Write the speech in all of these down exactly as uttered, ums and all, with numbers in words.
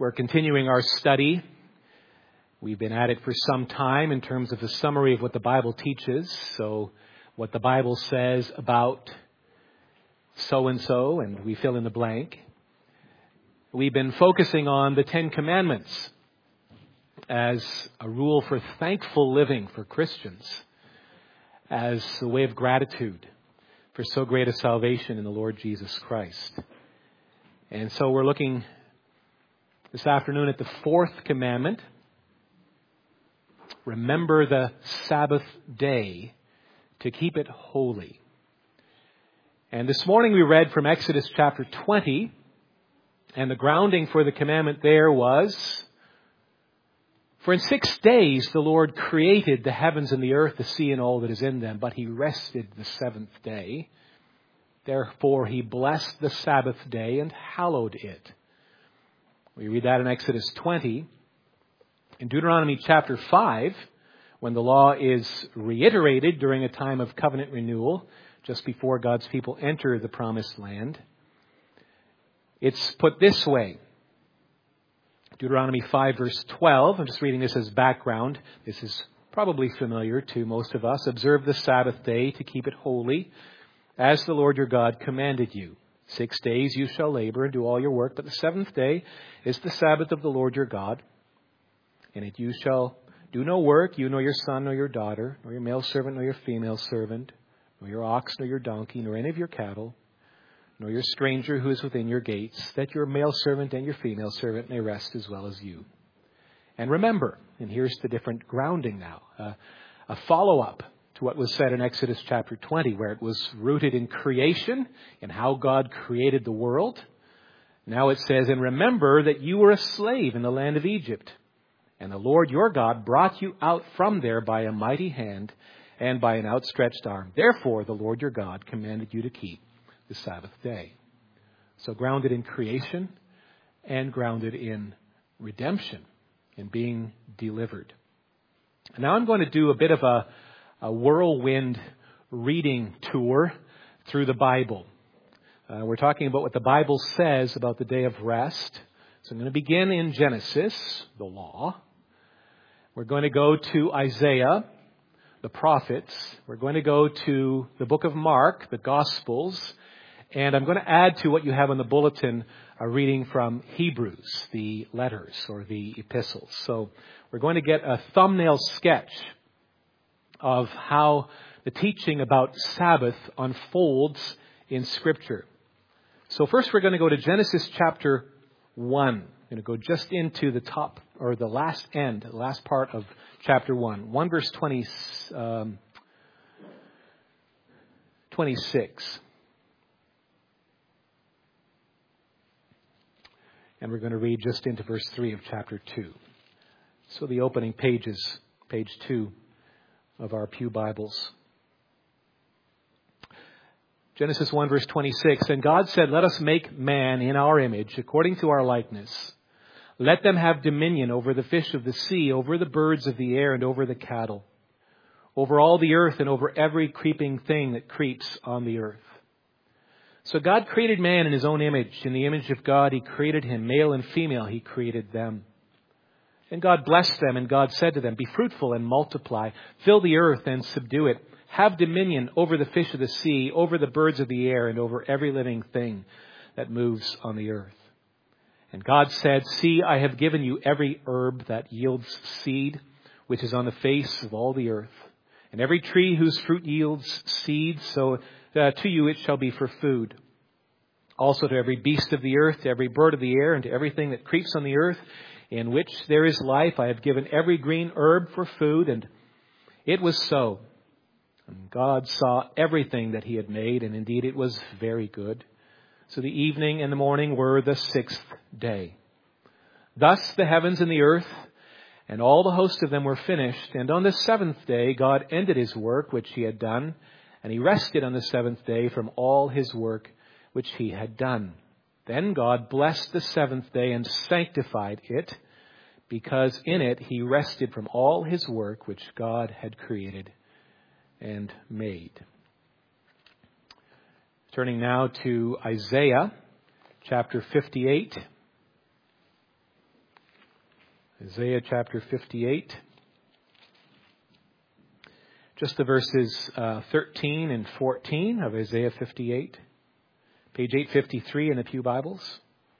We're continuing our study. We've been at it for some time in terms of the summary of what the Bible teaches. So what the Bible says about so-and-so, and we fill in the blank. We've been focusing on the Ten Commandments as a rule for thankful living for Christians, as a way of gratitude for so great a salvation in the Lord Jesus Christ. And so we're looking this afternoon at the fourth commandment. Remember the Sabbath day to keep it holy. And this morning we read from Exodus chapter twenty, and the grounding for the commandment there was, for in six days the Lord created the heavens and the earth, the sea and all that is in them, but he rested the seventh day. Therefore he blessed the Sabbath day and hallowed it. We read that in Exodus twenty. In Deuteronomy chapter five, when the law is reiterated during a time of covenant renewal, just before God's people enter the promised land, it's put this way. Deuteronomy five verse twelve, I'm just reading this as background. This is probably familiar to most of us. Observe the Sabbath day to keep it holy, as the Lord your God commanded you. Six days you shall labor and do all your work, but the seventh day is the Sabbath of the Lord your God. In it you shall do no work, you nor your son nor your daughter, nor your male servant nor your female servant, nor your ox nor your donkey, nor any of your cattle, nor your stranger who is within your gates, that your male servant and your female servant may rest as well as you. And remember, and here's the different grounding now, uh, a follow-up to what was said in Exodus chapter twenty, where it was rooted in creation and how God created the world. Now it says, and remember that you were a slave in the land of Egypt, and the Lord your God brought you out from there by a mighty hand and by an outstretched arm. Therefore, the Lord your God commanded you to keep the Sabbath day. So grounded in creation and grounded in redemption, in being delivered. Now I'm going to do a bit of a, a whirlwind reading tour through the Bible. Uh, we're talking about what the Bible says about the day of rest. So I'm going to begin in Genesis, the law. We're going to go to Isaiah, the prophets. We're going to go to the book of Mark, the Gospels. And I'm going to add to what you have on the bulletin a reading from Hebrews, the letters or the epistles. So we're going to get a thumbnail sketch of how the teaching about Sabbath unfolds in Scripture. So first we're going to go to Genesis chapter one. I'm going to go just into the top, or the last end, the last part of chapter one. one verse twenty, um, twenty-six. And we're going to read just into verse three of chapter two. So the opening pages, page two of our Pew Bibles. Genesis one verse twenty-six. And God said, let us make man in our image, according to our likeness. Let them have dominion over the fish of the sea, over the birds of the air, and over the cattle, over all the earth, and over every creeping thing that creeps on the earth. So God created man in his own image. In the image of God, he created him. Male and female, he created them. And God blessed them, and God said to them, be fruitful and multiply. Fill the earth and subdue it. Have dominion over the fish of the sea, over the birds of the air, and over every living thing that moves on the earth. And God said, see, I have given you every herb that yields seed, which is on the face of all the earth, and every tree whose fruit yields seed, so uh, to you it shall be for food. Also to every beast of the earth, to every bird of the air, and to everything that creeps on the earth, in which there is life, I have given every green herb for food. And it was so. And God saw everything that he had made, and indeed it was very good. So the evening and the morning were the sixth day. Thus the heavens and the earth and all the host of them were finished. And on the seventh day God ended his work which he had done, and he rested on the seventh day from all his work which he had done. Then God blessed the seventh day and sanctified it, because in it he rested from all his work which God had created and made. Turning now to Isaiah chapter fifty-eight. Isaiah chapter fifty-eight. Just the verses uh, thirteen and fourteen of Isaiah fifty-eight. Page eight fifty-three in the Pew Bibles.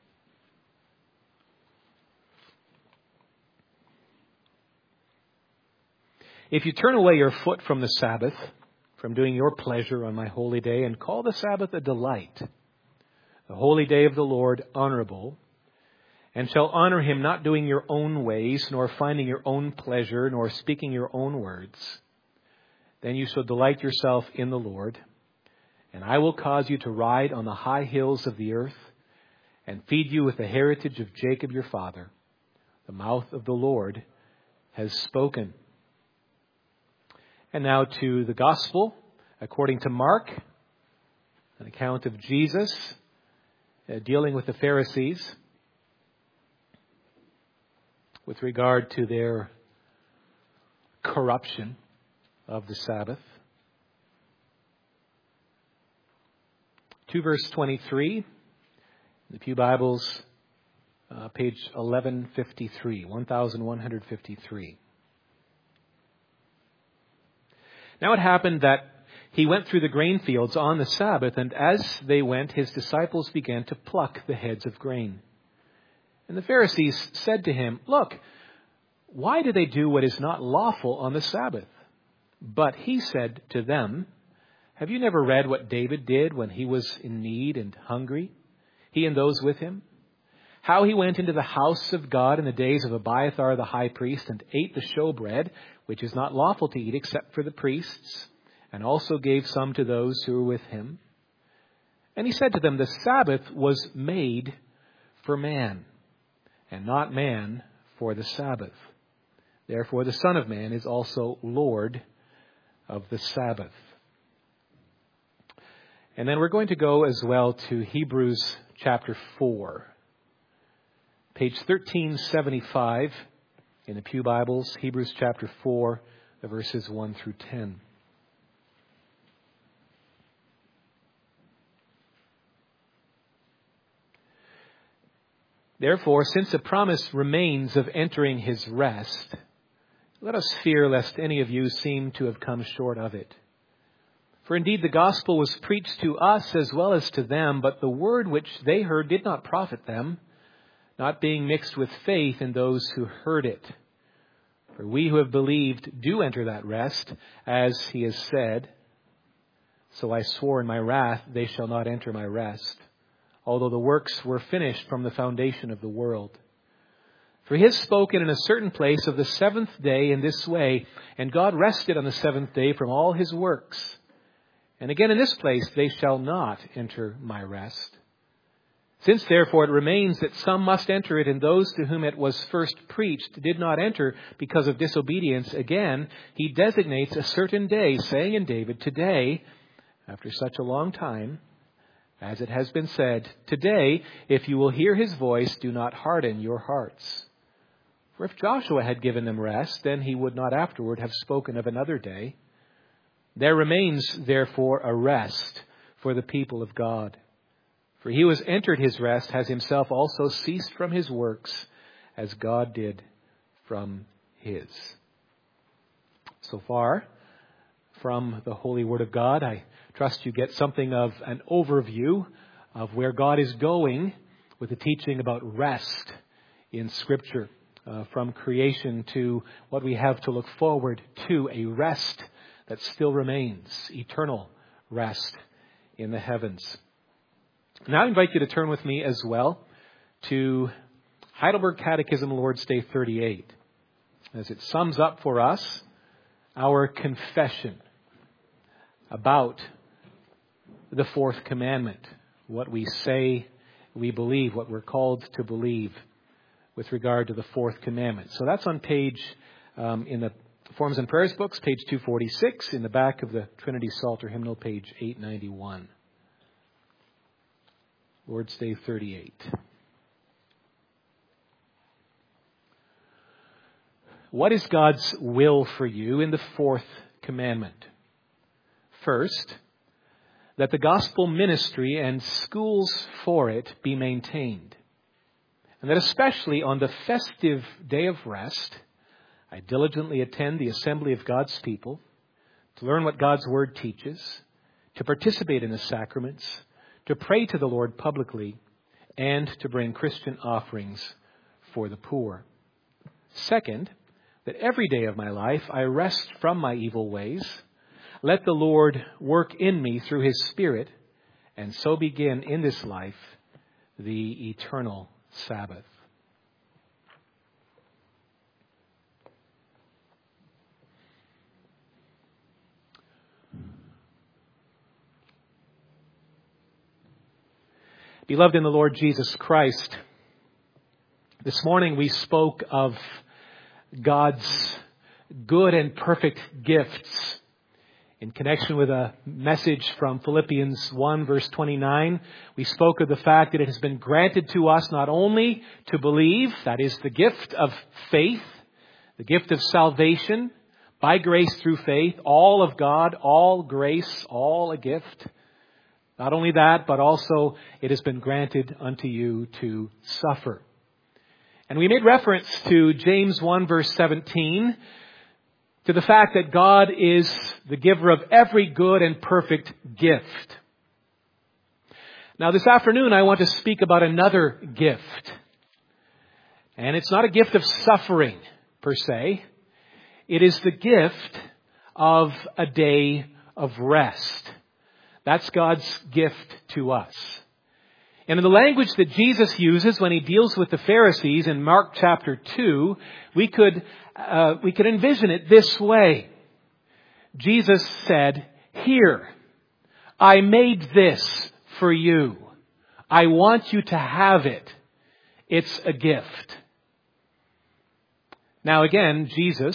If you turn away your foot from the Sabbath, from doing your pleasure on my holy day, and call the Sabbath a delight, the holy day of the Lord honorable, and shall honor him not doing your own ways, nor finding your own pleasure, nor speaking your own words, then you shall delight yourself in the Lord, and I will cause you to ride on the high hills of the earth, and feed you with the heritage of Jacob your father. The mouth of the Lord has spoken. And now to the Gospel, according to Mark, an account of Jesus uh, dealing with the Pharisees with regard to their corruption of the Sabbath. two verse twenty-three, in the Pew Bibles, uh, page eleven fifty-three, eleven fifty-three. Now it happened that he went through the grain fields on the Sabbath, and as they went, his disciples began to pluck the heads of grain. And the Pharisees said to him, "Look, why do they do what is not lawful on the Sabbath?" But he said to them, "Have you never read what David did when he was in need and hungry, he and those with him? How he went into the house of God in the days of Abiathar the high priest and ate the showbread, which is not lawful to eat except for the priests, and also gave some to those who were with him. And he said to them, the Sabbath was made for man, and not man for the Sabbath. Therefore the Son of Man is also Lord of the Sabbath." And then we're going to go as well to Hebrews chapter four. Page thirteen seventy-five in the Pew Bibles, Hebrews chapter four, the verses one through ten. "Therefore, since a promise remains of entering his rest, let us fear lest any of you seem to have come short of it. For indeed the gospel was preached to us as well as to them, but the word which they heard did not profit them, not being mixed with faith in those who heard it. For we who have believed do enter that rest, as he has said, so I swore in my wrath, they shall not enter my rest, although the works were finished from the foundation of the world. For he has spoken in a certain place of the seventh day in this way, and God rested on the seventh day from all his works. And again in this place, they shall not enter my rest. Since therefore it remains that some must enter it, and those to whom it was first preached did not enter because of disobedience, again he designates a certain day, saying in David, today, after such a long time, as it has been said, today, if you will hear his voice, do not harden your hearts. For if Joshua had given them rest, then he would not afterward have spoken of another day. There remains, therefore, a rest for the people of God. For he who has entered his rest has himself also ceased from his works, as God did from his." So far from the Holy Word of God, I trust you get something of an overview of where God is going with the teaching about rest in Scripture, uh, from creation to what we have to look forward to, a rest that still remains, eternal rest in the heavens. Now I invite you to turn with me as well to Heidelberg Catechism, Lord's Day thirty-eight, as it sums up for us our confession about the fourth commandment, what we say we believe, what we're called to believe with regard to the fourth commandment. So that's on page, um, in the Forms and Prayers books, page two forty-six, in the back of the Trinity Psalter hymnal, page eight ninety-one. Lord's Day thirty-eight. What is God's will for you in the fourth commandment? First, that the gospel ministry and schools for it be maintained. and that especially on the festive day of rest, I diligently attend the assembly of God's people to learn what God's Word teaches, to participate in the sacraments, to pray to the Lord publicly, and to bring Christian offerings for the poor. Second, that every day of my life I rest from my evil ways. Let the Lord work in me through His Spirit, and so begin in this life the eternal Sabbath. Beloved in the Lord Jesus Christ, this morning we spoke of God's good and perfect gifts in connection with a message from Philippians one verse twenty-nine. We spoke of the fact that it has been granted to us not only to believe, that is the gift of faith, the gift of salvation, by grace through faith, all of God, all grace, all a gift. Not only that, but also it has been granted unto you to suffer. And we made reference to James one verse seventeen, to the fact that God is the giver of every good and perfect gift. Now this afternoon I want to speak about another gift. And it's not a gift of suffering per se. It is the gift of a day of rest. That's God's gift to us. And in the language that Jesus uses when He deals with the Pharisees in Mark chapter two, we could uh, we could envision it this way. Jesus said, "Here, I made this for you. I want you to have it. It's a gift." Now again, Jesus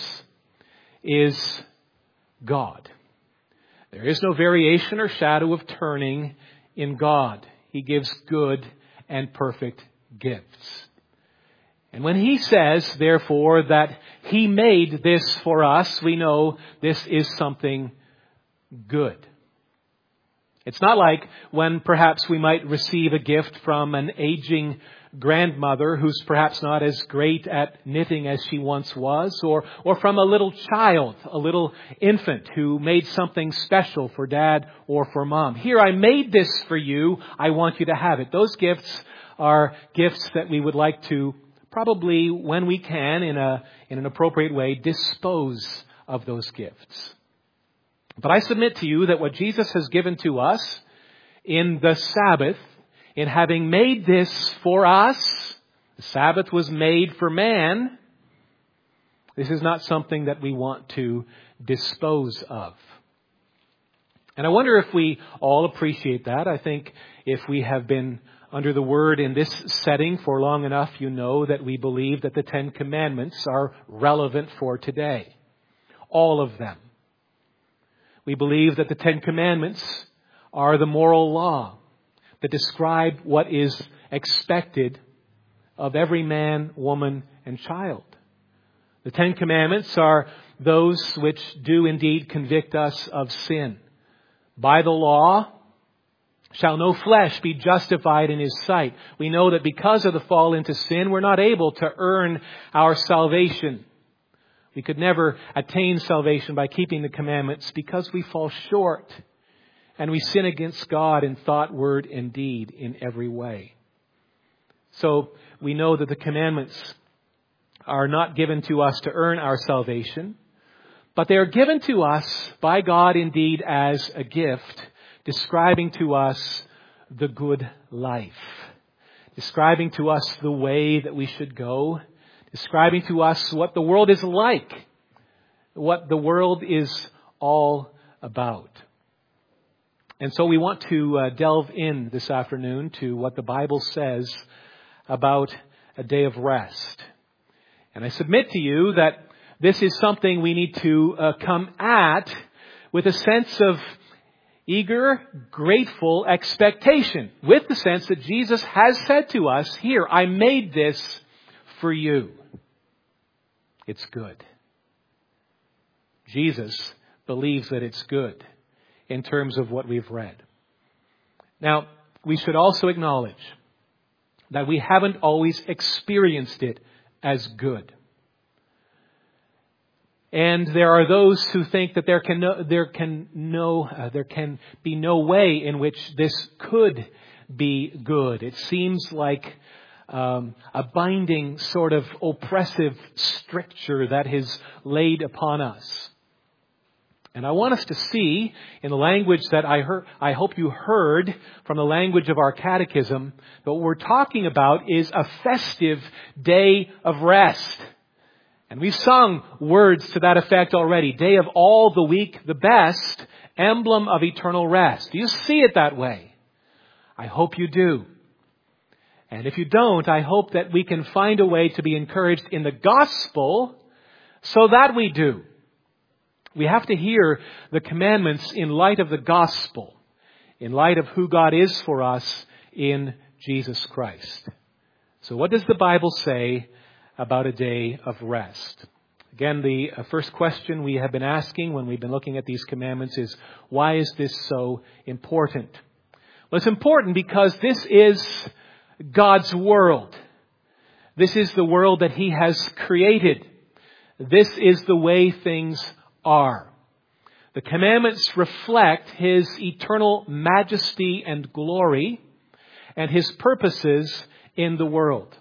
is God. There is no variation or shadow of turning in God. He gives good and perfect gifts. And when He says, therefore, that He made this for us, we know this is something good. It's not like when perhaps we might receive a gift from an aging grandmother who's perhaps not as great at knitting as she once was, or or from a little child, a little infant who made something special for dad or for mom. Here, I made this for you. I want you to have it. Those gifts are gifts that we would like to probably, when we can, in a in an appropriate way, dispose of those gifts. But I submit to you that what Jesus has given to us in the Sabbath, in having made this for us, the Sabbath was made for man, this is not something that we want to dispose of. And I wonder if we all appreciate that. I think if we have been under the Word in this setting for long enough, you know that we believe that the Ten Commandments are relevant for today. All of them. We believe that the Ten Commandments are the moral law that describe what is expected of every man, woman, and child. The Ten Commandments are those which do indeed convict us of sin. By the law shall no flesh be justified in His sight. We know that because of the fall into sin, we're not able to earn our salvation. We could never attain salvation by keeping the commandments because we fall short and we sin against God in thought, word, and deed in every way. So we know that the commandments are not given to us to earn our salvation, but they are given to us by God indeed as a gift, describing to us the good life, describing to us the way that we should go, describing to us what the world is like, what the world is all about. And so we want to uh, delve in this afternoon to what the Bible says about a day of rest. And I submit to you that this is something we need to uh, come at with a sense of eager, grateful expectation, with the sense that Jesus has said to us, "Here, I made this for you." It's good. Jesus believes that it's good in terms of what we've read. Now, we should also acknowledge that we haven't always experienced it as good. And there are those who think that there can no, there can no uh, there can be no way in which this could be good. It seems like um, a binding sort of oppressive stricture that is laid upon us. And I want us to see in the language that I heard, I hope you heard from the language of our catechism, that what we're talking about is a festive day of rest. And we've sung words to that effect already. Day of all the week, the best, emblem of eternal rest. Do you see it that way? I hope you do. And if you don't, I hope that we can find a way to be encouraged in the gospel so that we do. We have to hear the commandments in light of the gospel, in light of who God is for us in Jesus Christ. So what does the Bible say about a day of rest? Again, the first question we have been asking when we've been looking at these commandments is, why is this so important? Well, it's important because this is God's world. This is the world that He has created. This is the way things are. The commandments reflect His eternal majesty and glory and His purposes in the world.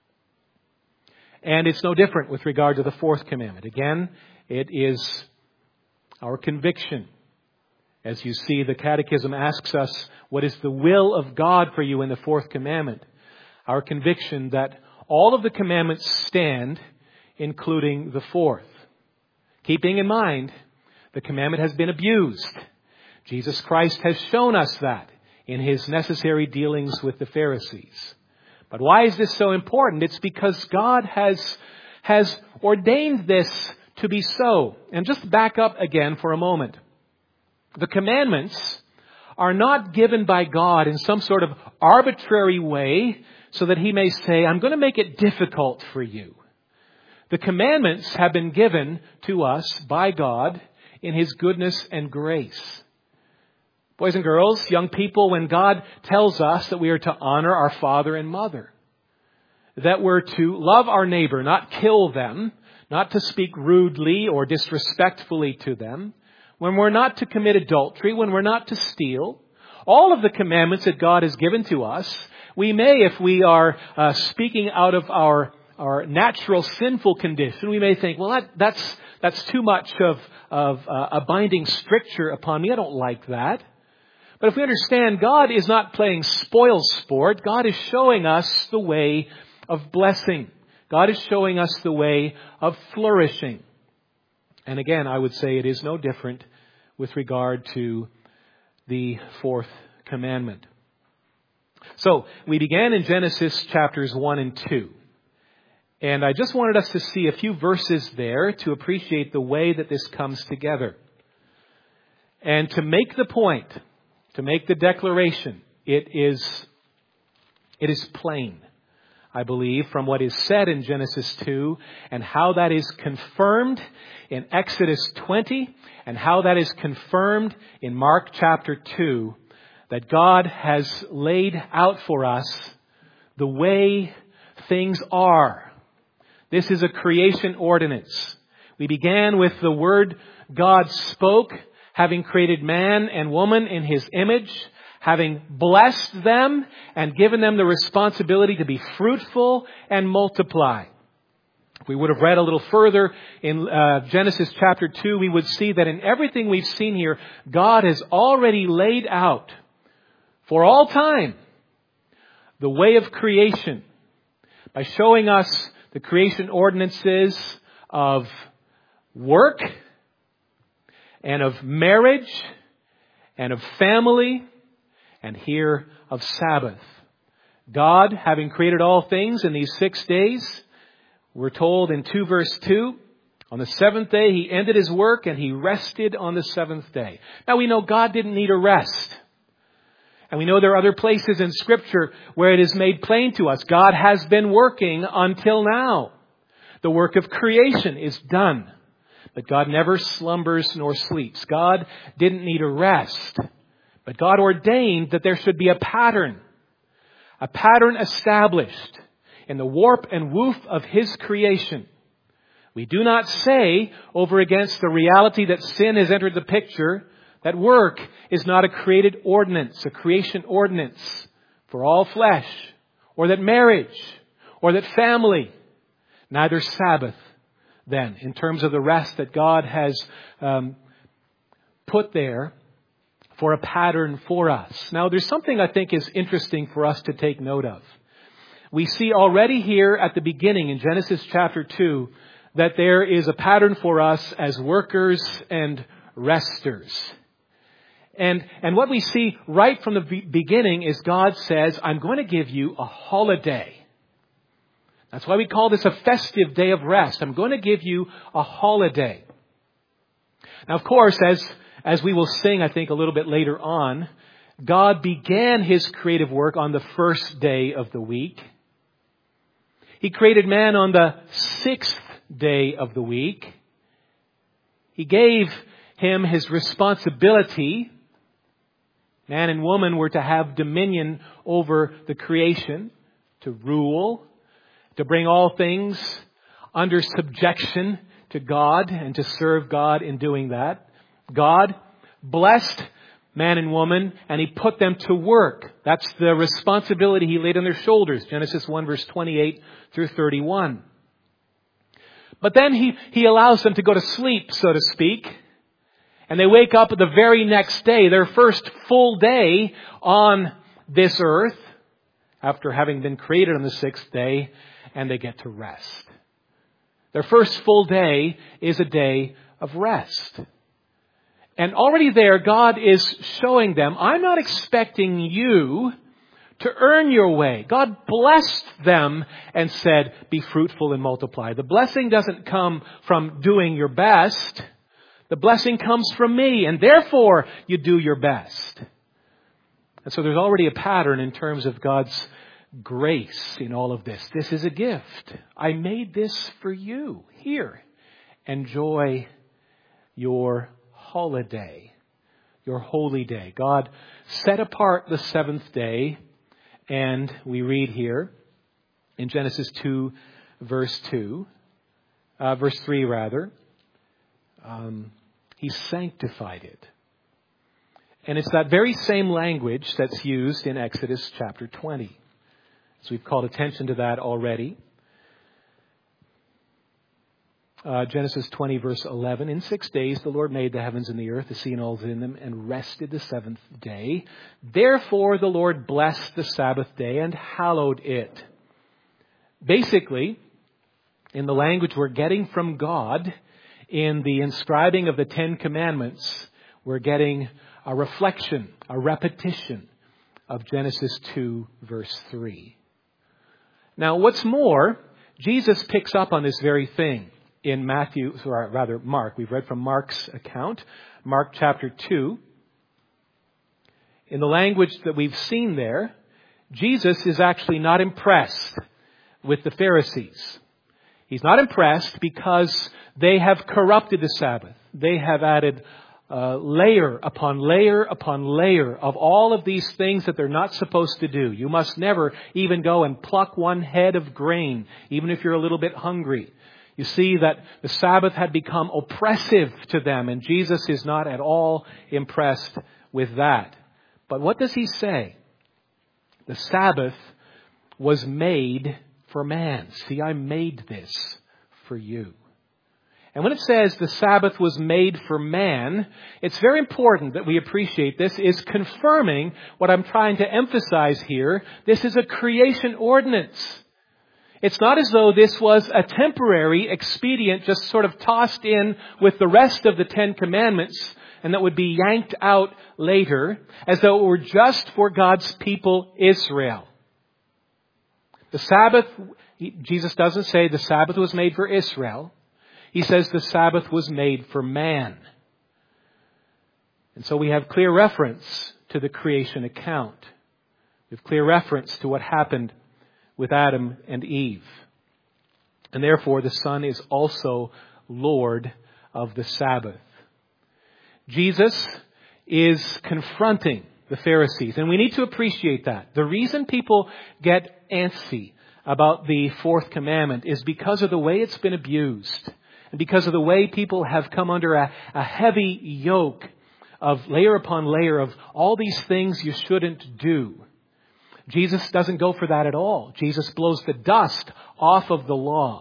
And it's no different with regard to the fourth commandment. Again, it is our conviction. As you see, the Catechism asks us, what is the will of God for you in the fourth commandment? Our conviction that all of the commandments stand, including the fourth. Keeping in mind, the commandment has been abused. Jesus Christ has shown us that in His necessary dealings with the Pharisees. But why is this so important? It's because God has, has ordained this to be so. And just back up again for a moment. The commandments are not given by God in some sort of arbitrary way so that He may say, I'm going to make it difficult for you. The commandments have been given to us by God in His goodness and grace. Boys and girls, young people, when God tells us that we are to honor our father and mother, that we're to love our neighbor, not kill them, not to speak rudely or disrespectfully to them, when we're not to commit adultery, when we're not to steal, all of the commandments that God has given to us, we may, if we are uh, speaking out of our our natural sinful condition, we may think, well, that, that's that's too much of, of uh, a binding stricture upon me. I don't like that. But if we understand, God is not playing spoil sport. God is showing us the way of blessing. God is showing us the way of flourishing. And again, I would say it is no different with regard to the fourth commandment. So, we began in Genesis chapters one and two. And I just wanted us to see a few verses there to appreciate the way that this comes together. And to make the point, to make the declaration, it is, it is plain, I believe, from what is said in Genesis two and how that is confirmed in Exodus twenty and how that is confirmed in Mark chapter two, that God has laid out for us the way things are. This is a creation ordinance. We began with the word God spoke, having created man and woman in His image, having blessed them and given them the responsibility to be fruitful and multiply. If we would have read a little further in uh, Genesis chapter two, we would see that in everything we've seen here, God has already laid out for all time the way of creation by showing us the creation ordinances of work and of marriage and of family and here of Sabbath. God, having created all things in these six days, we're told in two verse two, on the seventh day He ended His work and He rested on the seventh day. Now we know God didn't need a rest. And we know there are other places in Scripture where it is made plain to us. God has been working until now. The work of creation is done. But God never slumbers nor sleeps. God didn't need a rest. But God ordained that there should be a pattern. A pattern established in the warp and woof of His creation. We do not say, over against the reality that sin has entered the picture, that work is not a created ordinance, a creation ordinance for all flesh, or that marriage, or that family, neither Sabbath, then, in terms of the rest that God has um, put there for a pattern for us. Now, there's something I think is interesting for us to take note of. We see already here at the beginning in Genesis chapter two that there is a pattern for us as workers and resters. And, and what we see right from the be- beginning is God says, I'm going to give you a holiday. That's why we call this a festive day of rest. I'm going to give you a holiday. Now, of course, as, as we will sing, I think, a little bit later on, God began His creative work on the first day of the week. He created man on the sixth day of the week. He gave him his responsibility. Man and woman were to have dominion over the creation, to rule, to bring all things under subjection to God and to serve God in doing that. God blessed man and woman and He put them to work. That's the responsibility He laid on their shoulders. Genesis one verse twenty-eight through thirty-one. But then he, he allows them to go to sleep, so to speak. And they wake up the very next day, their first full day on this earth, after having been created on the sixth day, and they get to rest. Their first full day is a day of rest. And already there, God is showing them, I'm not expecting you to earn your way. God blessed them and said, be fruitful and multiply. The blessing doesn't come from doing your best. The blessing comes from me, and therefore you do your best. And so there's already a pattern in terms of God's grace in all of this. This is a gift. I made this for you. Here, enjoy your holiday, your holy day. God set apart the seventh day, and we read here in Genesis two, verse two, uh, verse three rather, um, He sanctified it. And it's that very same language that's used in Exodus chapter twenty. So we've called attention to that already. Uh, Genesis twenty, verse eleven. In six days the Lord made the heavens and the earth, the sea and all that is in them, and rested the seventh day. Therefore the Lord blessed the Sabbath day and hallowed it. Basically, in the language we're getting from God, in the inscribing of the Ten Commandments, we're getting a reflection, a repetition of Genesis two, verse three. Now, what's more, Jesus picks up on this very thing in Matthew, or rather Mark. We've read from Mark's account, Mark chapter two. In the language that we've seen there, Jesus is actually not impressed with the Pharisees. He's not impressed because they have corrupted the Sabbath. They have added uh, layer upon layer upon layer of all of these things that they're not supposed to do. You must never even go and pluck one head of grain, even if you're a little bit hungry. You see that the Sabbath had become oppressive to them, and Jesus is not at all impressed with that. But what does He say? The Sabbath was made for man. See, I made this for you. And when it says the Sabbath was made for man, it's very important that we appreciate this is confirming what I'm trying to emphasize here. This is a creation ordinance. It's not as though this was a temporary expedient just sort of tossed in with the rest of the Ten Commandments and that would be yanked out later, as though it were just for God's people Israel. The Sabbath, Jesus doesn't say the Sabbath was made for Israel. He says the Sabbath was made for man. And so we have clear reference to the creation account. We have clear reference to what happened with Adam and Eve. And therefore the Son is also Lord of the Sabbath. Jesus is confronting the Pharisees. And we need to appreciate that. The reason people get antsy about the fourth commandment is because of the way it's been abused. And because of the way people have come under a, a heavy yoke of layer upon layer of all these things you shouldn't do. Jesus doesn't go for that at all. Jesus blows the dust off of the law.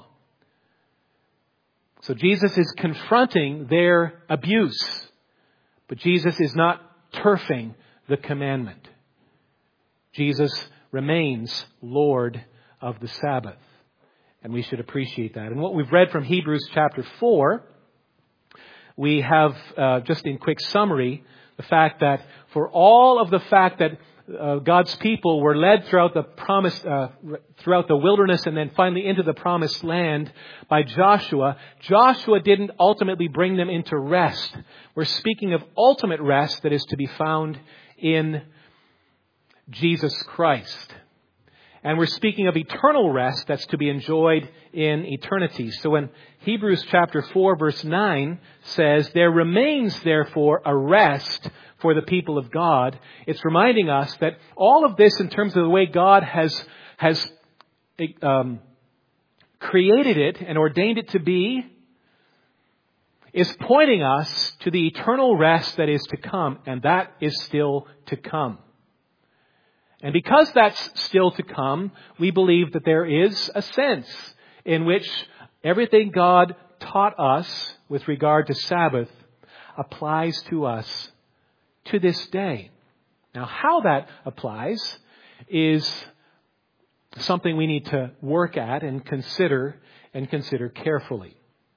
So Jesus is confronting their abuse. But Jesus is not turfing the commandment. Jesus remains Lord of the Sabbath. And we should appreciate that. And what we've read from Hebrews chapter four, we have, uh, just in quick summary, the fact that for all of the fact that uh, God's people were led throughout the promised, uh, throughout the wilderness and then finally into the promised land by Joshua, Joshua didn't ultimately bring them into rest. We're speaking of ultimate rest that is to be found in Jesus Christ. And we're speaking of eternal rest that's to be enjoyed in eternity. So when Hebrews chapter four verse nine says, there remains therefore a rest for the people of God, it's reminding us that all of this in terms of the way God has, has um, created it and ordained it to be is pointing us to the eternal rest that is to come. And that is still to come. And because that's still to come, we believe that there is a sense in which everything God taught us with regard to Sabbath applies to us to this day. Now, how that applies is something we need to work at and consider and consider carefully.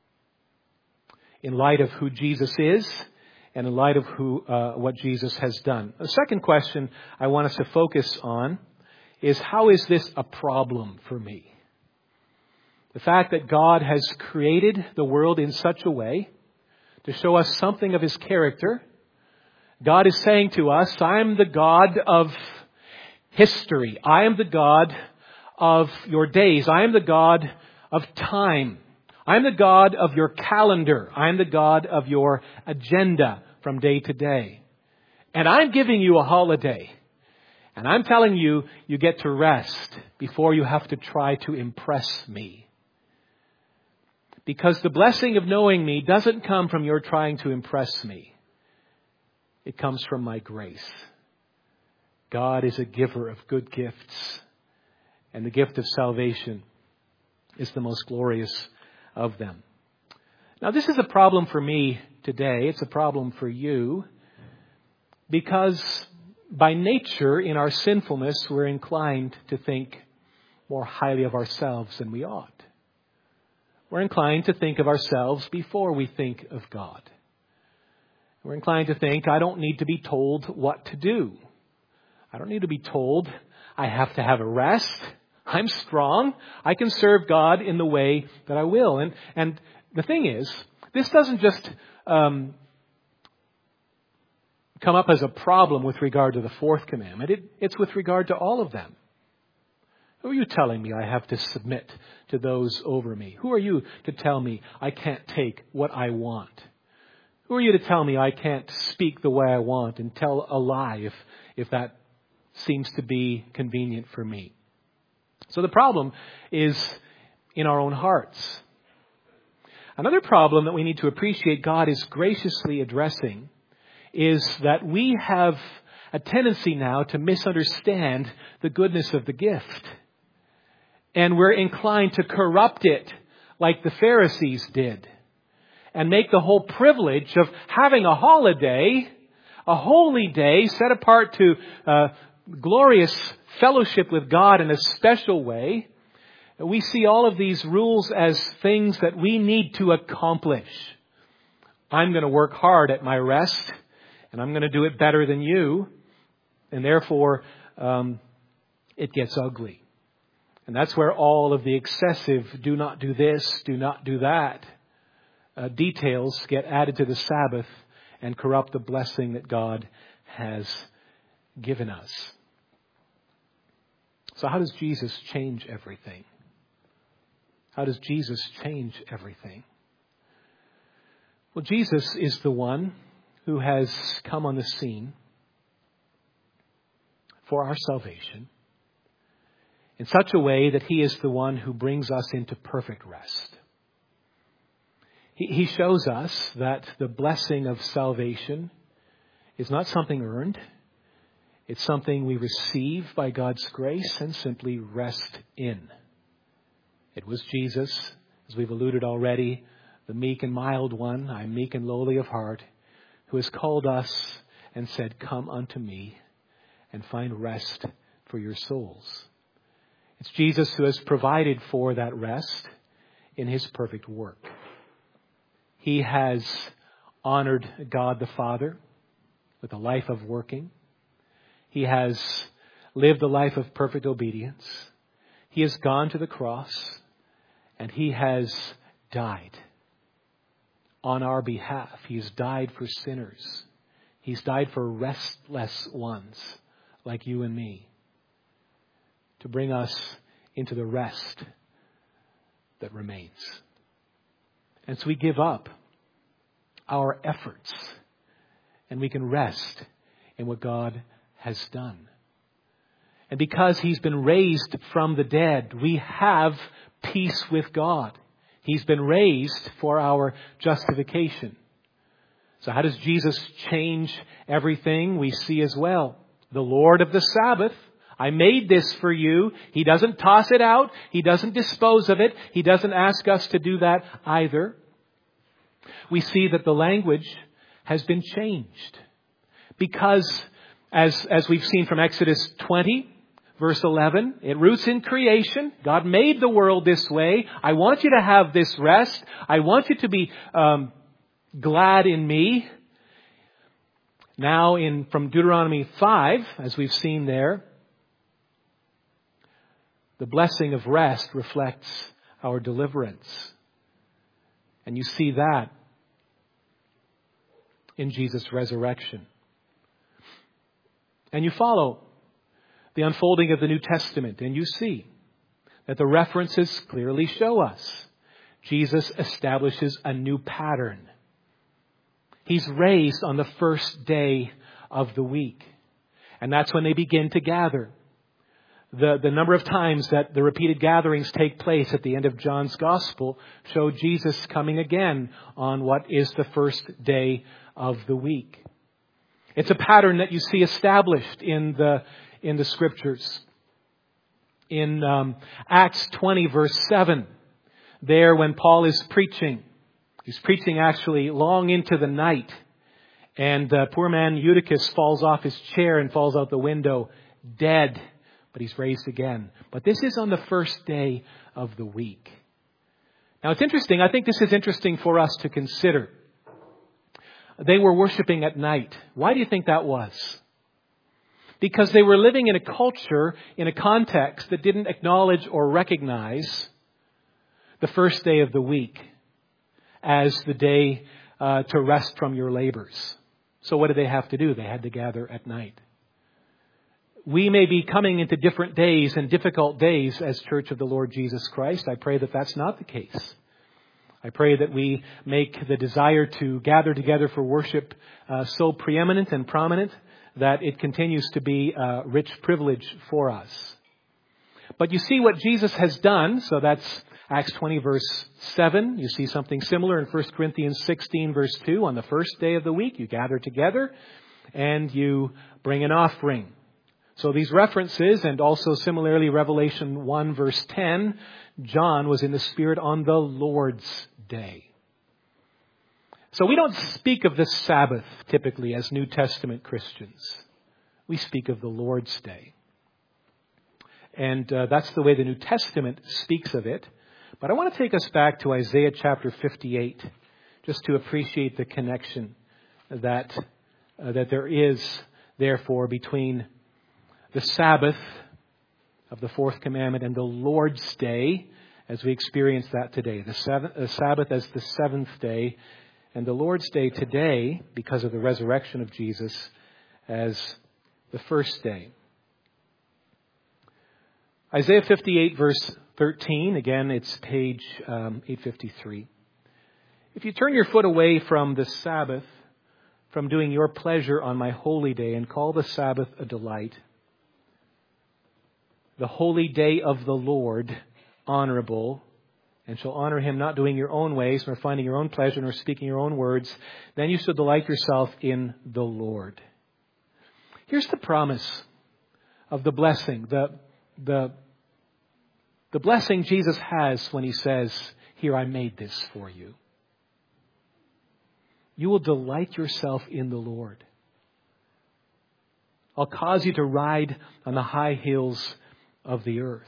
In light of who Jesus is, and in light of who, uh, what Jesus has done. The second question I want us to focus on is, how is this a problem for me? The fact that God has created the world in such a way to show us something of His character. God is saying to us, I am the God of history. I am the God of your days. I am the God of time. I'm the God of your calendar. I'm the God of your agenda from day to day. And I'm giving you a holiday. And I'm telling you, you get to rest before you have to try to impress me. Because the blessing of knowing me doesn't come from your trying to impress me. It comes from my grace. God is a giver of good gifts. And the gift of salvation is the most glorious of them. Now, this is a problem for me today. It's a problem for you because by nature, in our sinfulness, we're inclined to think more highly of ourselves than we ought. We're inclined to think of ourselves before we think of God. We're inclined to think, I don't need to be told what to do. I don't need to be told I have to have a rest. I'm strong. I can serve God in the way that I will. And and the thing is, this doesn't just um, come up as a problem with regard to the fourth commandment. It, it's with regard to all of them. Who are you telling me I have to submit to those over me? Who are you to tell me I can't take what I want? Who are you to tell me I can't speak the way I want and tell a lie if, if that seems to be convenient for me? So the problem is in our own hearts. Another problem that we need to appreciate God is graciously addressing is that we have a tendency now to misunderstand the goodness of the gift. And we're inclined to corrupt it like the Pharisees did. And make the whole privilege of having a holiday, a holy day set apart to uh, glorious fellowship with God in a special way. We see all of these rules as things that we need to accomplish. I'm going to work hard at my rest, and I'm going to do it better than you. And therefore, um, it gets ugly. And that's where all of the excessive do not do this, do not do that uh, details get added to the Sabbath and corrupt the blessing that God has given us. So how does Jesus change everything? How does Jesus change everything? Well, Jesus is the one who has come on the scene. for our salvation in such a way that He is the one who brings us into perfect rest. He, he shows us that the blessing of salvation is not something earned. It's something we receive by God's grace and simply rest in. It was Jesus, as we've alluded already, the meek and mild one, I'm meek and lowly of heart, who has called us and said, come unto me and find rest for your souls. It's Jesus who has provided for that rest in His perfect work. He has honored God the Father with a life of working. He has lived a life of perfect obedience. He has gone to the cross and He has died on our behalf. He's died for sinners. He's died for restless ones like you and me, to bring us into the rest that remains. And so we give up our efforts and we can rest in what God has done. And because He's been raised from the dead, we have peace with God. He's been raised for our justification. So how does Jesus change everything? We see as well. The Lord of the Sabbath, I made this for you. He doesn't toss it out. He doesn't dispose of it. He doesn't ask us to do that either. We see that the language has been changed. Because, as, as we've seen from Exodus twenty, verse eleven, it roots in creation. God made the world this way. I want you to have this rest. I want you to be um, glad in me. Now, in from Deuteronomy five, as we've seen there, the blessing of rest reflects our deliverance. And you see that in Jesus' resurrection. And you follow the unfolding of the New Testament, and you see that the references clearly show us Jesus establishes a new pattern. He's raised on the first day of the week. And that's when they begin to gather. The, the number of times that the repeated gatherings take place at the end of John's Gospel show Jesus coming again on what is the first day of the week. It's a pattern that you see established in the, in the Scriptures. In um, Acts twenty, verse seven, there when Paul is preaching, he's preaching actually long into the night. And uh, poor man Eutychus falls off his chair and falls out the window dead. But he's raised again. But this is on the first day of the week. Now it's interesting. I think this is interesting for us to consider. They were worshiping at night. Why do you think that was? Because they were living in a culture, in a context that didn't acknowledge or recognize the first day of the week as the day uh, to rest from your labors. So what did they have to do? They had to gather at night. We may be coming into different days and difficult days as Church of the Lord Jesus Christ. I pray that that's not the case. I pray that we make the desire to gather together for worship uh, so preeminent and prominent that it continues to be a rich privilege for us. But you see what Jesus has done. So that's Acts twenty, verse seven. You see something similar in First Corinthians sixteen, verse two. On the first day of the week, you gather together and you bring an offering. So these references, and also similarly Revelation one, verse ten, John was in the Spirit on the Lord's day. So we don't speak of the Sabbath typically as New Testament Christians. We speak of the Lord's day. And uh, that's the way the New Testament speaks of it. But I want to take us back to Isaiah chapter fifty-eight, just to appreciate the connection that uh, that there is, therefore, between the Sabbath of the fourth commandment and the Lord's day, as we experience that today. The, seventh, the Sabbath as the seventh day, and the Lord's day today, because of the resurrection of Jesus, as the first day. Isaiah fifty-eight, verse thirteen. Again, it's page um, eight fifty-three. If you turn your foot away from the Sabbath, from doing your pleasure on my holy day, and call the Sabbath a delight, the holy day of the Lord honorable, and shall honor him not doing your own ways, nor finding your own pleasure, nor speaking your own words, then you shall delight yourself in the Lord. Here's the promise of the blessing, the, the, the blessing Jesus has when he says, here, I made this for you. You will delight yourself in the Lord. I'll cause you to ride on the high hills of the earth.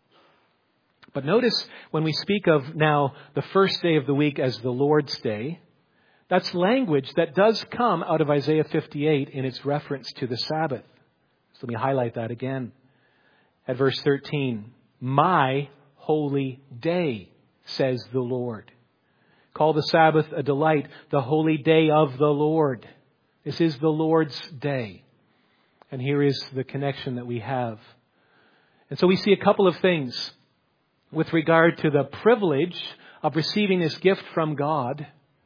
But notice when we speak of now the first day of the week as the Lord's Day, that's language that does come out of Isaiah fifty-eight in its reference to the Sabbath. So let me highlight that again. At verse thirteen, my holy day, says the Lord. Call the Sabbath a delight, the holy day of the Lord. This is the Lord's day. And here is the connection that we have. And so we see a couple of things with regard to the privilege of receiving this gift from God.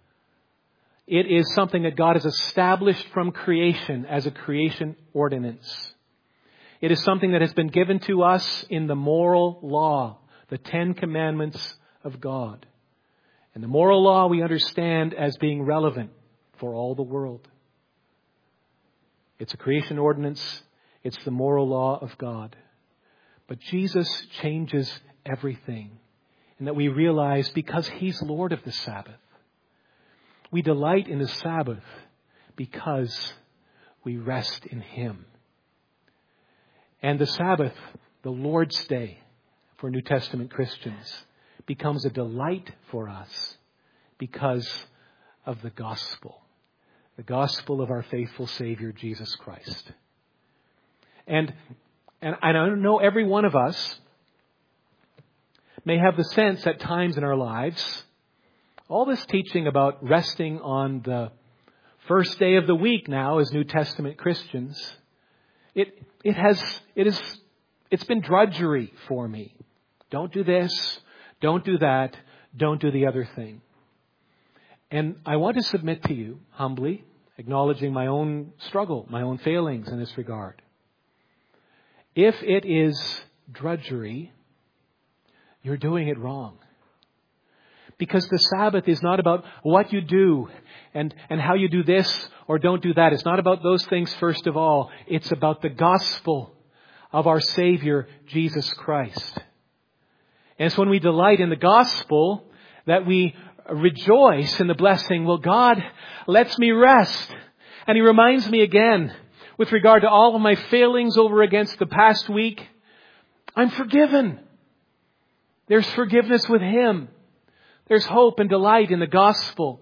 It is something that God has established from creation as a creation ordinance. It is something that has been given to us in the moral law, the Ten Commandments of God. And the moral law we understand as being relevant for all the world. It's a creation ordinance. It's the moral law of God. But Jesus changes everything. And that we realize because He's Lord of the Sabbath. We delight in the Sabbath because we rest in Him. And the Sabbath, the Lord's Day for New Testament Christians, becomes a delight for us because of the gospel. The gospel of our faithful Savior, Jesus Christ. And, and I know every one of us may have the sense at times in our lives, all this teaching about resting on the first day of the week now as New Testament Christians, it, it has, it is, it's been drudgery for me. Don't do this. Don't do that. Don't do the other thing. And I want to submit to you humbly, acknowledging my own struggle, my own failings in this regard. If it is drudgery, you're doing it wrong. Because the Sabbath is not about what you do and, and how you do this or don't do that. It's not about those things first of all. It's about the gospel of our Savior, Jesus Christ. And it's when we delight in the gospel that we rejoice in the blessing. Well, God lets me rest. And He reminds me again, with regard to all of my failings over against the past week, I'm forgiven. There's forgiveness with Him. There's hope and delight in the gospel.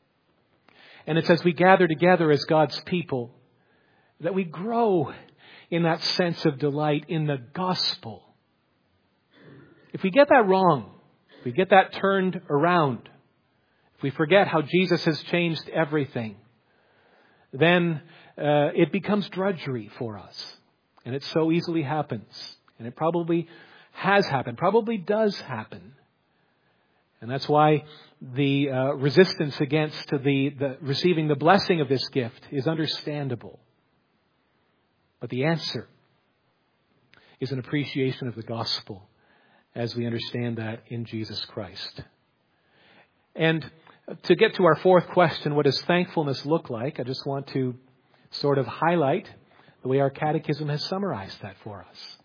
And it's as we gather together as God's people that we grow in that sense of delight in the gospel. If we get that wrong, if we get that turned around, if we forget how Jesus has changed everything, then uh, it becomes drudgery for us. And it so easily happens. And it probably has happened, probably does happen. And that's why the uh, resistance against the, the receiving the blessing of this gift is understandable. But the answer is an appreciation of the gospel as we understand that in Jesus Christ. And to get to our fourth question, what does thankfulness look like? I just want to sort of highlight the way our catechism has summarized that for us.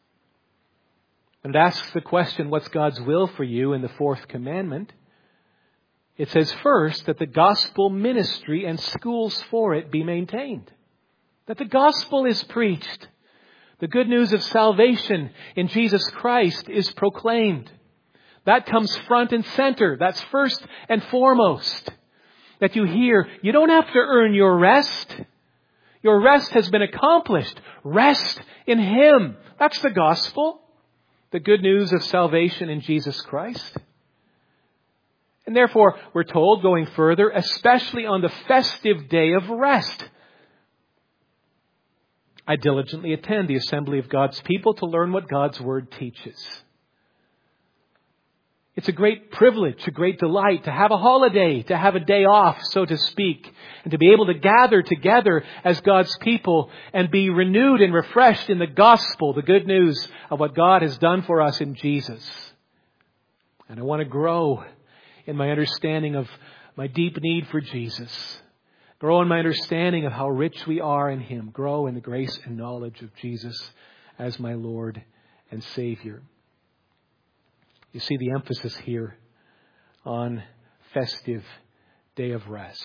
And it asks the question, what's God's will for you in the fourth commandment? It says first that the gospel ministry and schools for it be maintained. That the gospel is preached. The good news of salvation in Jesus Christ is proclaimed. That comes front and center. That's first and foremost. That you hear, you don't have to earn your rest. Your rest has been accomplished. Rest in Him. That's the gospel. The good news of salvation in Jesus Christ. And therefore, we're told, going further, especially on the festive day of rest, I diligently attend the assembly of God's people to learn what God's Word teaches. It's a great privilege, a great delight to have a holiday, to have a day off, so to speak, and to be able to gather together as God's people and be renewed and refreshed in the gospel, the good news of what God has done for us in Jesus. And I want to grow in my understanding of my deep need for Jesus. Grow in my understanding of how rich we are in Him. Grow in the grace and knowledge of Jesus as my Lord and Savior. You see the emphasis here on festive day of rest.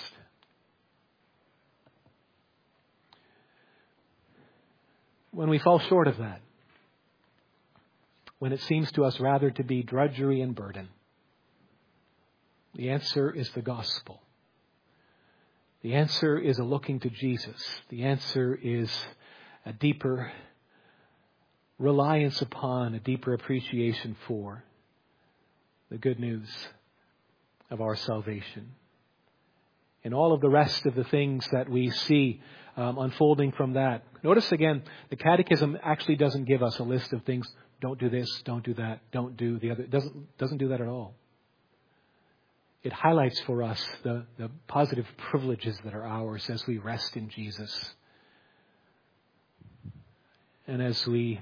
When we fall short of that, when it seems to us rather to be drudgery and burden, the answer is the gospel. The answer is a looking to Jesus. The answer is a deeper reliance upon, a deeper appreciation for the good news of our salvation. And all of the rest of the things that we see um, unfolding from that. Notice again, the Catechism actually doesn't give us a list of things. Don't do this, don't do that, don't do the other. It doesn't, doesn't do that at all. It highlights for us the, the positive privileges that are ours as we rest in Jesus. And as we,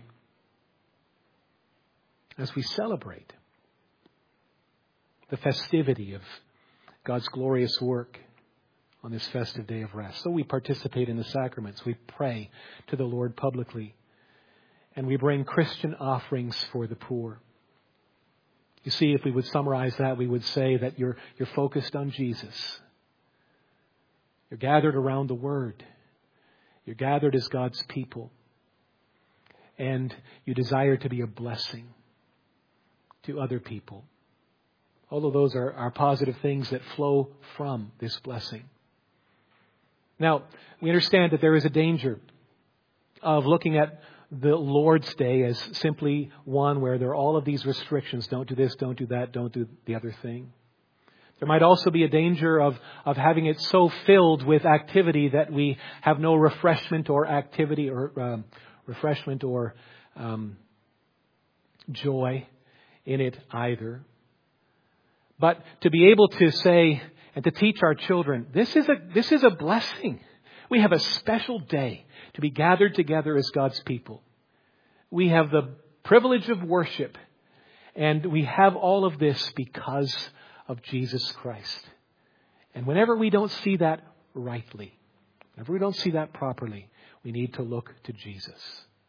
as we celebrate the festivity of God's glorious work on this festive day of rest. So we participate in the sacraments. We pray to the Lord publicly. And we bring Christian offerings for the poor. You see, if we would summarize that, we would say that you're, you're focused on Jesus. You're gathered around the Word. You're gathered as God's people. And you desire to be a blessing to other people. All of those are, are positive things that flow from this blessing. Now, we understand that there is a danger of looking at the Lord's Day as simply one where there are all of these restrictions. Don't do this, don't do that, don't do the other thing. There might also be a danger of, of having it so filled with activity that we have no refreshment or activity or um, refreshment or um, joy in it either. But to be able to say and to teach our children, this is a this is a blessing. We have a special day to be gathered together as God's people. We have the privilege of worship, and we have all of this because of Jesus Christ. And whenever we don't see that rightly, whenever we don't see that properly, we need to look to Jesus.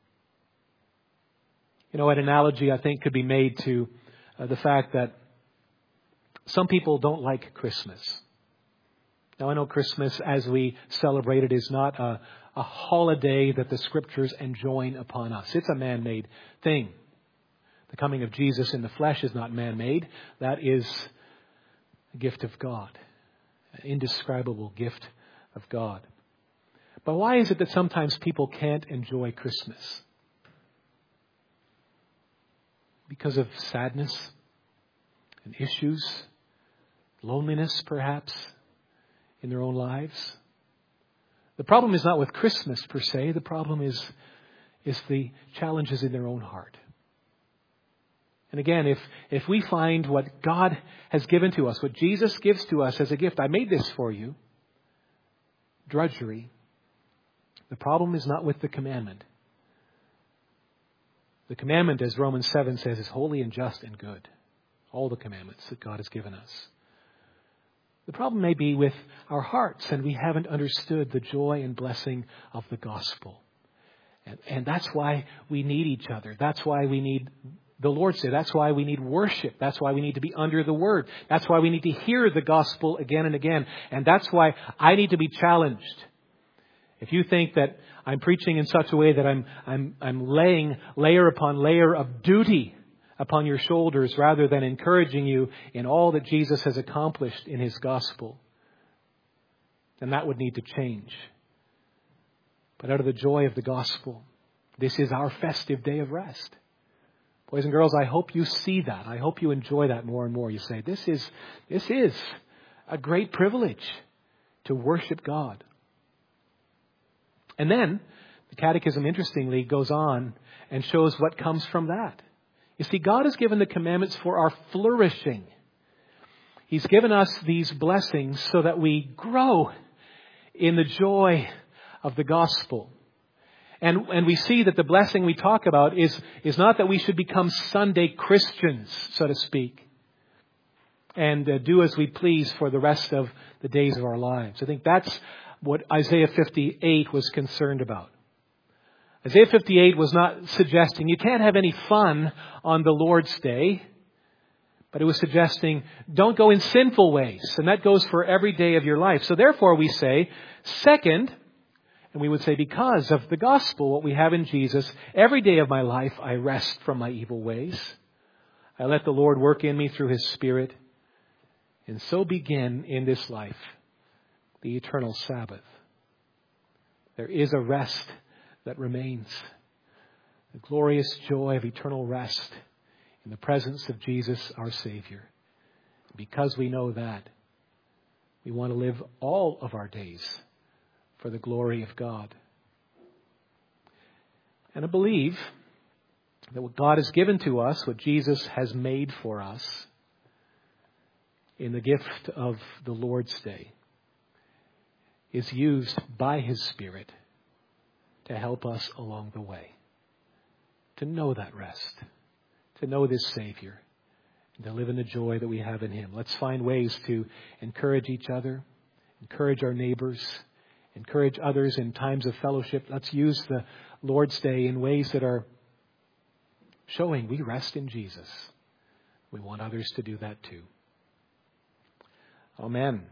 You know, an analogy I think could be made to uh, the fact that some people don't like Christmas. Now, I know Christmas, as we celebrate it, is not a, a holiday that the Scriptures enjoin upon us. It's a man-made thing. The coming of Jesus in the flesh is not man-made. That is a gift of God, an indescribable gift of God. But why is it that sometimes people can't enjoy Christmas? Because of sadness and issues, loneliness perhaps in their own lives. The problem is not with Christmas per se. The problem is, is the challenges in their own heart. And again, if, if we find what God has given to us, what Jesus gives to us as a gift, I made this for you, drudgery, the problem is not with the commandment. The commandment, as Romans seven says, is holy and just and good. All the commandments that God has given us. The problem may be with our hearts, and we haven't understood the joy and blessing of the gospel. And, and that's why we need each other. That's why we need the Lord's Day. That's why we need worship. That's why we need to be under the Word. That's why we need to hear the gospel again and again. And that's why I need to be challenged. If you think that I'm preaching in such a way that I'm I'm I'm laying layer upon layer of duty upon your shoulders rather than encouraging you in all that Jesus has accomplished in His gospel, then that would need to change. But out of the joy of the gospel, this is our festive day of rest. Boys and girls, I hope you see that. I hope you enjoy that more and more. You say, this is, this is a great privilege to worship God. And then the Catechism, interestingly, goes on and shows what comes from that. You see, God has given the commandments for our flourishing. He's given us these blessings so that we grow in the joy of the gospel. And, and we see that the blessing we talk about is, is not that we should become Sunday Christians, so to speak, and uh, do as we please for the rest of the days of our lives. I think that's what Isaiah fifty-eight was concerned about. Isaiah fifty-eight was not suggesting you can't have any fun on the Lord's Day, but it was suggesting don't go in sinful ways. And that goes for every day of your life. So therefore we say, second, and we would say because of the gospel, what we have in Jesus, every day of my life I rest from my evil ways. I let the Lord work in me through His Spirit. And so begin in this life the eternal Sabbath. There is a rest that remains. The glorious joy of eternal rest in the presence of Jesus, our Savior. Because we know that, we want to live all of our days for the glory of God. And I believe that what God has given to us, what Jesus has made for us, in the gift of the Lord's Day, is used by His Spirit to help us along the way. To know that rest. To know this Savior. And to live in the joy that we have in Him. Let's find ways to encourage each other. Encourage our neighbors. Encourage others in times of fellowship. Let's use the Lord's Day in ways that are showing we rest in Jesus. We want others to do that too. Amen.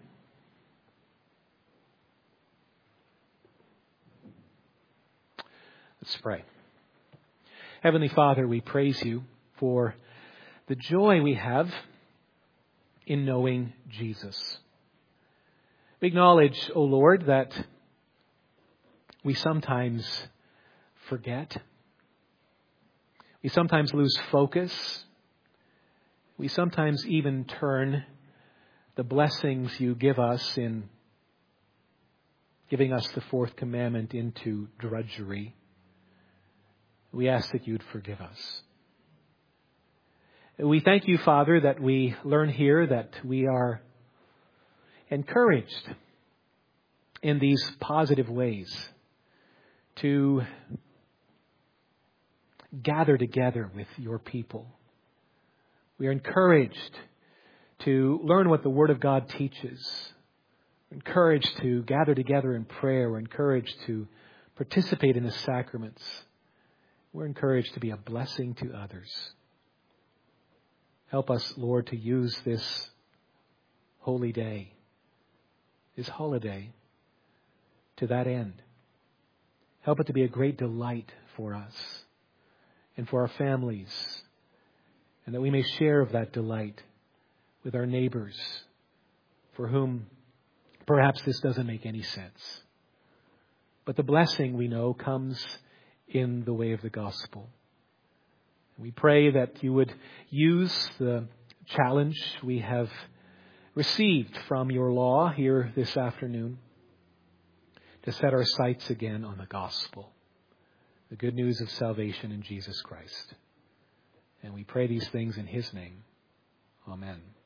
Let's pray. Heavenly Father, we praise You for the joy we have in knowing Jesus. We acknowledge, O Lord, that we sometimes forget. We sometimes lose focus. We sometimes even turn the blessings You give us in giving us the fourth commandment into drudgery. We ask that You'd forgive us. We thank You, Father, that we learn here that we are encouraged in these positive ways to gather together with Your people. We are encouraged to learn what the Word of God teaches. We're encouraged to gather together in prayer. We're encouraged to participate in the sacraments. We're encouraged to be a blessing to others. Help us, Lord, to use this holy day, this holiday, to that end. Help it to be a great delight for us and for our families, and that we may share of that delight with our neighbors for whom perhaps this doesn't make any sense. But the blessing, we know, comes in the way of the gospel. We pray that You would use the challenge we have received from Your law here this afternoon to set our sights again on the gospel, the good news of salvation in Jesus Christ. And we pray these things in His name. Amen.